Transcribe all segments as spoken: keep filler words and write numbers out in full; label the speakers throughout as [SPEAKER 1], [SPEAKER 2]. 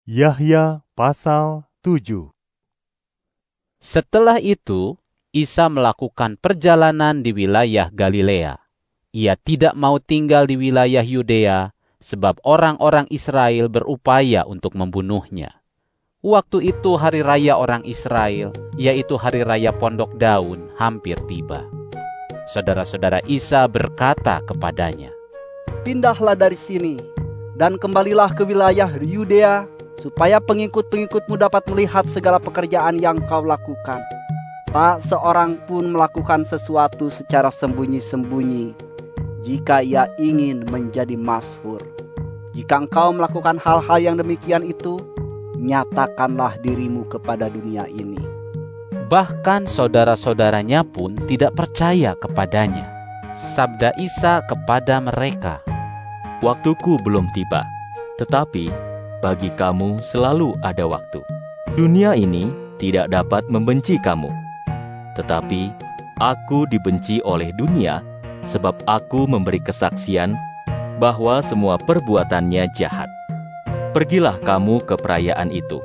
[SPEAKER 1] Yahya pasal tujuh.
[SPEAKER 2] Setelah itu, Isa melakukan perjalanan di wilayah Galilea. Ia tidak mau tinggal di wilayah Yudea, sebab orang-orang Israel berupaya untuk membunuhnya. Waktu itu hari raya orang Israel, yaitu hari raya Pondok Daun, hampir tiba. Saudara-saudara Isa berkata kepadanya,
[SPEAKER 3] "Pindahlah dari sini, dan kembalilah ke wilayah Yudea, supaya pengikut-pengikutmu dapat melihat segala pekerjaan yang kau lakukan. Tak seorang pun melakukan sesuatu secara sembunyi-sembunyi, jika ia ingin menjadi masyhur. Jika engkau melakukan hal-hal yang demikian itu, nyatakanlah dirimu kepada dunia ini."
[SPEAKER 2] Bahkan saudara-saudaranya pun tidak percaya kepadanya. Sabda Isa kepada mereka,
[SPEAKER 4] "Waktuku belum tiba, tetapi bagi kamu selalu ada waktu. Dunia ini tidak dapat membenci kamu, tetapi aku dibenci oleh dunia sebab aku memberi kesaksian bahwa semua perbuatannya jahat. Pergilah kamu ke perayaan itu."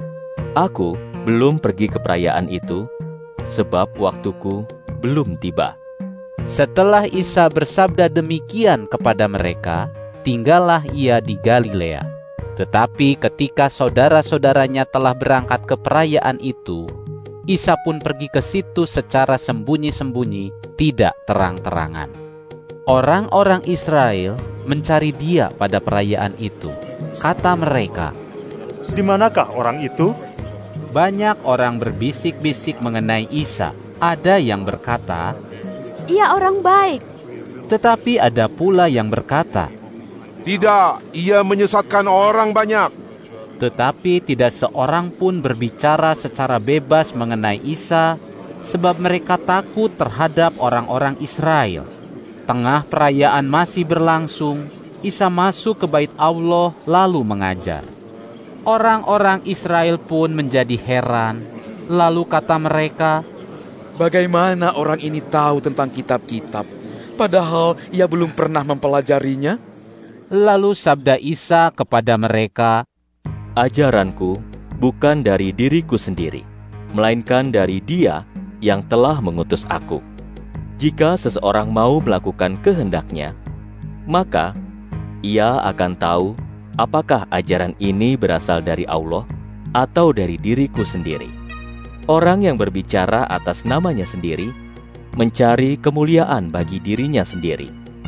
[SPEAKER 4] Aku belum pergi ke perayaan itu, sebab waktuku belum tiba.
[SPEAKER 2] Setelah Isa bersabda demikian kepada mereka, tinggallah ia di Galilea. Tetapi ketika saudara-saudaranya telah berangkat ke perayaan itu, Isa pun pergi ke situ secara sembunyi-sembunyi, tidak terang-terangan. Orang-orang Israel mencari dia pada perayaan itu. Kata mereka,
[SPEAKER 1] "Di manakah orang itu?"
[SPEAKER 2] Banyak orang berbisik-bisik mengenai Isa. Ada yang berkata,
[SPEAKER 5] "Ia orang baik."
[SPEAKER 2] Tetapi ada pula yang berkata,
[SPEAKER 6] "Tidak, ia menyesatkan orang banyak."
[SPEAKER 2] Tetapi tidak seorang pun berbicara secara bebas mengenai Isa, sebab mereka takut terhadap orang-orang Israel. Tengah perayaan masih berlangsung, Isa masuk ke bait Allah lalu mengajar. Orang-orang Israel pun menjadi heran. Lalu kata mereka,
[SPEAKER 7] "Bagaimana orang ini tahu tentang kitab-kitab, padahal ia belum pernah mempelajarinya?"
[SPEAKER 2] Lalu sabda Isa kepada mereka,
[SPEAKER 4] "Ajaranku bukan dari diriku sendiri, melainkan dari Dia yang telah mengutus aku. Jika seseorang mau melakukan kehendaknya, maka ia akan tahu apakah ajaran ini berasal dari Allah atau dari diriku sendiri. Orang yang berbicara atas namanya sendiri mencari kemuliaan bagi dirinya sendiri.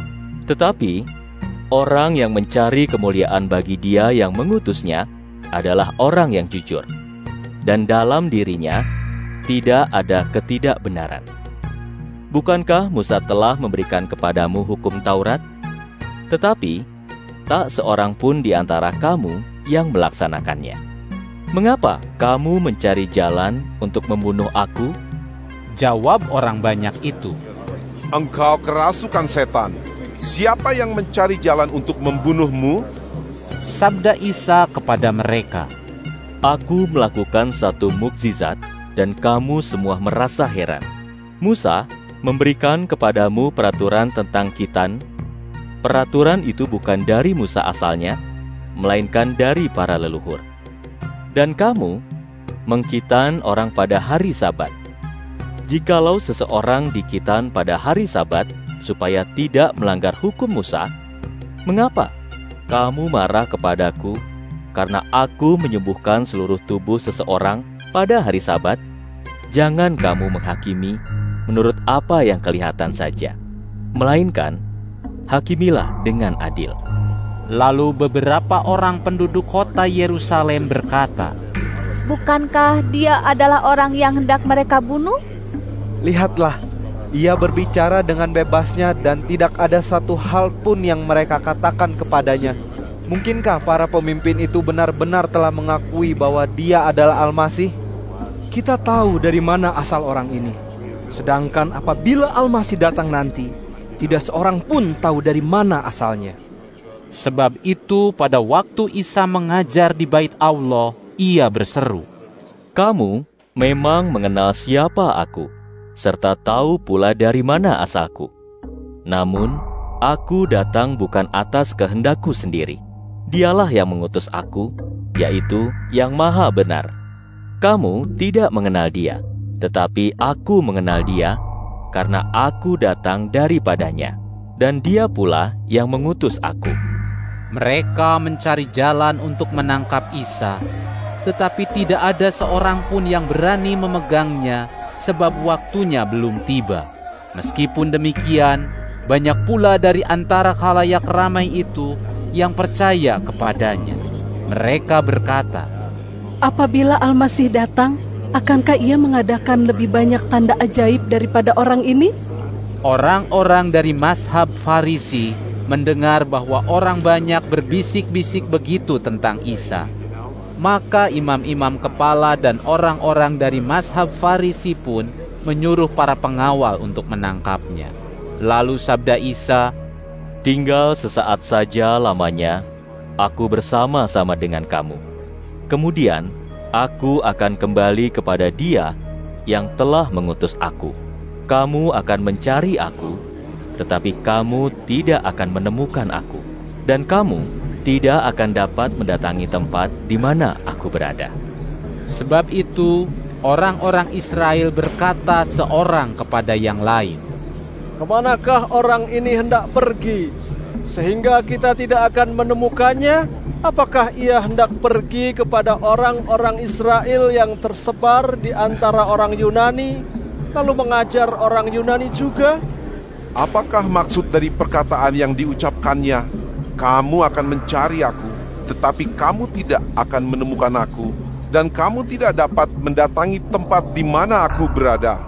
[SPEAKER 4] Tetapi orang yang mencari kemuliaan bagi Dia yang mengutusnya adalah orang yang jujur, dan dalam dirinya tidak ada ketidakbenaran. Bukankah Musa telah memberikan kepadamu hukum Taurat? Tetapi tak seorang pun di antara kamu yang melaksanakannya. Mengapa kamu mencari jalan untuk membunuh aku?"
[SPEAKER 2] Jawab orang banyak itu,
[SPEAKER 6] "Engkau kerasukan setan. Siapa yang mencari jalan untuk membunuhmu?"
[SPEAKER 2] Sabda Isa kepada mereka,
[SPEAKER 4] "Aku melakukan satu mukjizat dan kamu semua merasa heran. Musa memberikan kepadamu peraturan tentang khitan. Peraturan itu bukan dari Musa asalnya, melainkan dari para leluhur. Dan kamu mengkhitan orang pada hari Sabat. Jikalau seseorang dikhitan pada hari Sabat supaya tidak melanggar hukum Musa, mengapa kamu marah kepadaku karena aku menyembuhkan seluruh tubuh seseorang pada hari Sabat? Jangan kamu menghakimi menurut apa yang kelihatan saja, melainkan hakimilah dengan adil."
[SPEAKER 2] Lalu beberapa orang penduduk kota Yerusalem berkata,
[SPEAKER 5] "Bukankah dia adalah orang yang hendak mereka bunuh?
[SPEAKER 8] Lihatlah, ia berbicara dengan bebasnya dan tidak ada satu hal pun yang mereka katakan kepadanya. Mungkinkah para pemimpin itu benar-benar telah mengakui bahwa Dia adalah Al-Masih?"
[SPEAKER 9] Kita tahu dari mana asal orang ini. Sedangkan apabila Al-Masih datang nanti, tidak seorang pun tahu dari mana asalnya.
[SPEAKER 2] Sebab itu pada waktu Isa mengajar di bait Allah, ia berseru,
[SPEAKER 4] "Kamu memang mengenal siapa aku, serta tahu pula dari mana asalku. Namun, aku datang bukan atas kehendakku sendiri. Dialah yang mengutus aku, yaitu yang maha benar. Kamu tidak mengenal dia, tetapi aku mengenal dia, karena aku datang daripadanya, dan dia pula yang mengutus aku.
[SPEAKER 2] Mereka mencari jalan untuk menangkap Isa, tetapi tidak ada seorang pun yang berani memegangnya, sebab waktunya belum tiba. Meskipun demikian, banyak pula dari antara khalayak ramai itu yang percaya kepadanya. Mereka berkata,
[SPEAKER 10] apabila Al-Masih datang, akankah ia mengadakan lebih banyak tanda ajaib daripada orang ini?
[SPEAKER 2] Orang-orang dari mazhab Farisi mendengar bahwa orang banyak berbisik-bisik begitu tentang Isa. Maka imam-imam kepala dan orang-orang dari mazhab Farisi pun menyuruh para pengawal untuk menangkapnya. Lalu sabda Isa,
[SPEAKER 4] tinggal sesaat saja lamanya, aku bersama-sama dengan kamu. Kemudian, aku akan kembali kepada Dia yang telah mengutus aku. Kamu akan mencari aku, tetapi kamu tidak akan menemukan aku. Dan kamu tidak akan dapat mendatangi tempat di mana aku berada.
[SPEAKER 2] Sebab itu, orang-orang Israel berkata seorang kepada yang lain,
[SPEAKER 11] kemanakah orang ini hendak pergi, sehingga kita tidak akan menemukannya? Apakah ia hendak pergi kepada orang-orang Israel yang tersebar di antara orang Yunani, lalu mengajar orang Yunani juga?
[SPEAKER 6] Apakah maksud dari perkataan yang diucapkannya, kamu akan mencari aku, tetapi kamu tidak akan menemukan aku, dan kamu tidak dapat mendatangi tempat di mana aku berada?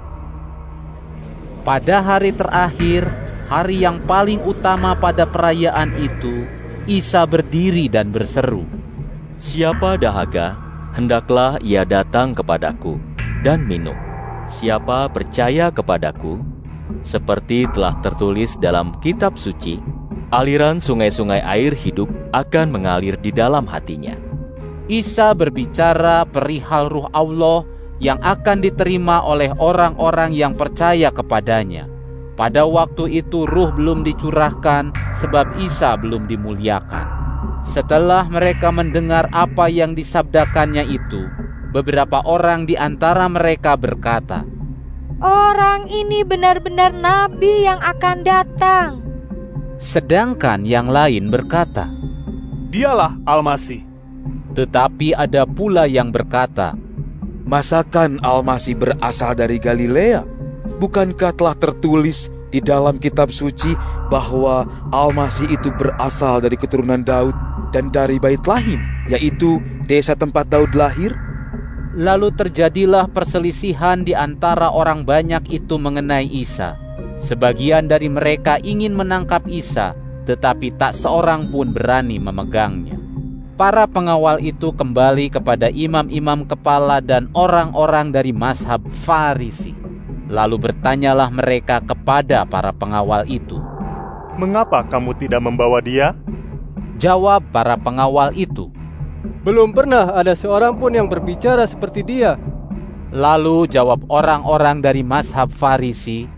[SPEAKER 2] Pada hari terakhir, hari yang paling utama pada perayaan itu, Isa berdiri dan berseru,
[SPEAKER 4] siapa dahaga, hendaklah ia datang kepadaku dan minum. Siapa percaya kepadaku, seperti telah tertulis dalam kitab suci, aliran sungai-sungai air hidup akan mengalir di dalam hatinya.
[SPEAKER 2] Isa berbicara perihal Ruh Allah yang akan diterima oleh orang-orang yang percaya kepadanya. Pada waktu itu Ruh belum dicurahkan sebab Isa belum dimuliakan. Setelah mereka mendengar apa yang disabdakannya itu, beberapa orang di antara mereka berkata,
[SPEAKER 5] orang ini benar-benar nabi yang akan datang.
[SPEAKER 2] Sedangkan yang lain berkata,
[SPEAKER 1] dialah Al-Masih.
[SPEAKER 2] Tetapi ada pula yang berkata,
[SPEAKER 7] masakan Al-Masih berasal dari Galilea? Bukankah telah tertulis di dalam kitab suci bahwa Al-Masih itu berasal dari keturunan Daud dan dari Bait Lahim, yaitu desa tempat Daud lahir?
[SPEAKER 2] Lalu terjadilah perselisihan di antara orang banyak itu mengenai Isa. Sebagian dari mereka ingin menangkap Isa, tetapi tak seorang pun berani memegangnya. Para pengawal itu kembali kepada imam-imam kepala dan orang-orang dari mazhab Farisi. Lalu bertanyalah mereka kepada para pengawal itu,
[SPEAKER 1] mengapa kamu tidak membawa dia?
[SPEAKER 2] Jawab para pengawal itu,
[SPEAKER 11] belum pernah ada seorang pun yang berbicara seperti dia.
[SPEAKER 2] Lalu jawab orang-orang dari mazhab Farisi,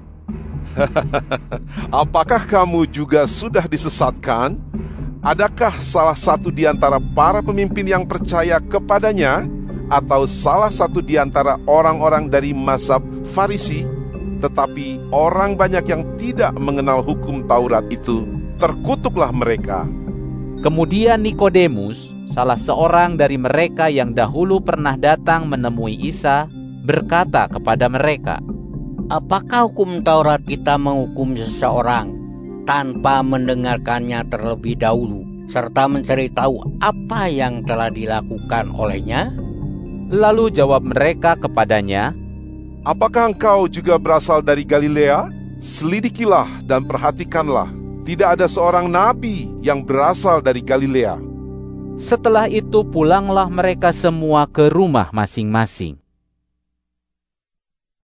[SPEAKER 6] apakah kamu juga sudah disesatkan? Adakah salah satu di antara para pemimpin yang percaya kepadanya, atau salah satu di antara orang-orang dari mazhab Farisi? Tetapi orang banyak yang tidak mengenal hukum Taurat itu, terkutuklah mereka.
[SPEAKER 2] Kemudian Nikodemus, salah seorang dari mereka yang dahulu pernah datang menemui Isa, berkata kepada mereka,
[SPEAKER 12] apakah hukum Taurat kita menghukum seseorang tanpa mendengarkannya terlebih dahulu, serta mencari tahu apa yang telah dilakukan olehnya?
[SPEAKER 2] Lalu jawab mereka kepadanya,
[SPEAKER 6] apakah engkau juga berasal dari Galilea? Selidikilah dan perhatikanlah, tidak ada seorang nabi yang berasal dari Galilea.
[SPEAKER 2] Setelah itu pulanglah mereka semua ke rumah masing-masing.